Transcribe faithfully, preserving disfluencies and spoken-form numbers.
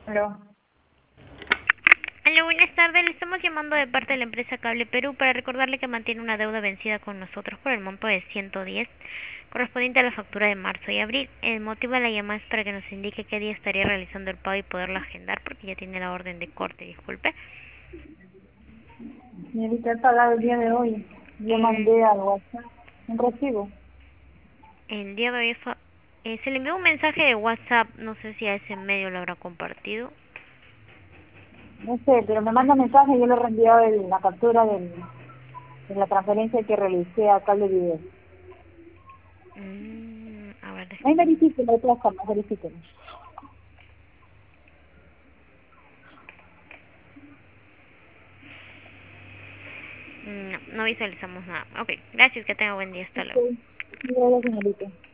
Aló. Hola, buenas tardes. Le estamos llamando de parte de la empresa Cable Perú para recordarle que mantiene una deuda vencida con nosotros por el monto de ciento diez, correspondiente a la factura de marzo y abril. El motivo de la llamada es para que nos indique qué día estaría realizando el pago y poderlo agendar, porque ya tiene la orden de corte, disculpe. Señorita, he pagado el día de hoy. Yo El, mandé al WhatsApp un recibo. el día de hoy fa- eh, se le envió un mensaje de WhatsApp, no sé si a ese medio lo habrá compartido. No sé, pero me manda mensaje y yo le he reenviado el- la captura del, de la transferencia que realicé a Cable Video. Mm, a ver, Ahí déjame. verifíquelo, de todas formas, verifíquelo. No, no visualizamos nada. Ok, gracias, que tenga buen día. Hasta Ok. luego. Gracias, señorita.